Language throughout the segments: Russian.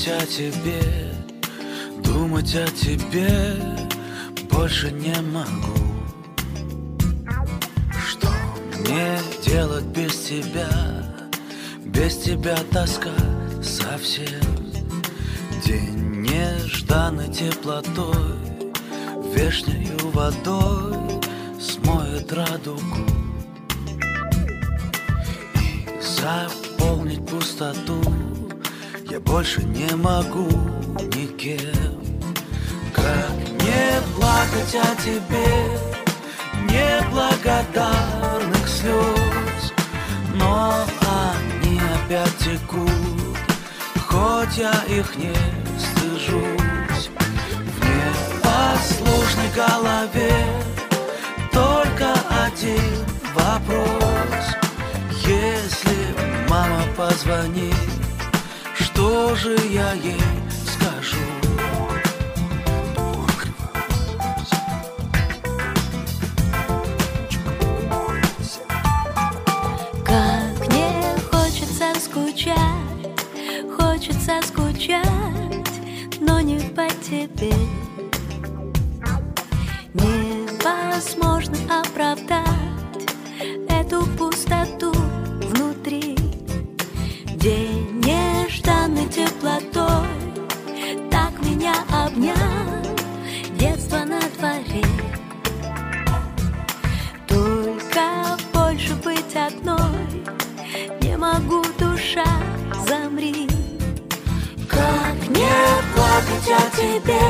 Думать о тебе, думать о тебе больше не могу. Что мне делать без тебя? Без тебя тоска совсем. День нежданной теплотой, вешнею водой смоет радугу и заполнить пустоту я больше не могу никем. Как не плакать о тебе, неблагодарных слез, но они опять текут, хоть я их не стыжусь. В непослушной голове только один вопрос: если мама позвонит, что же я ей скажу? Как мне хочется скучать, но не по тебе. Невозможно оправдать эту пустоту внутри. День нежданной теплотой так меня обнял, детство на дворе. Только больше быть одной не могу, душа, замри. Как не плакать о тебе,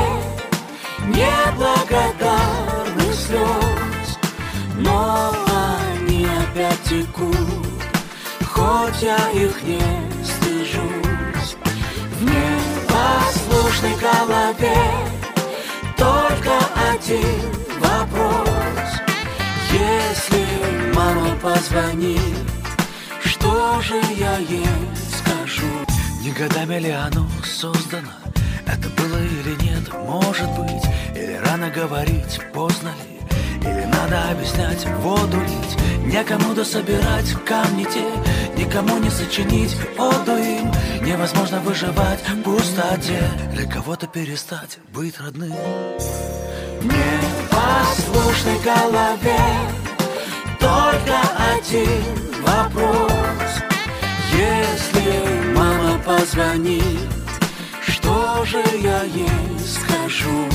неблагодарных слез, но они опять текут, хоть я их не стыжусь. В непослушной голове только один вопрос: если мама позвонит, что же я ей скажу? Не годами ли оно создано? Это было или нет? Может быть, или рано говорить, поздно ли? Или надо объяснять, воду лить? Некому дособирать камни те, никому не сочинить оду им. Невозможно выживать в пустоте, для кого-то перестать быть родным. В непослушной голове только один вопрос: если мама позвонит, что же я ей скажу?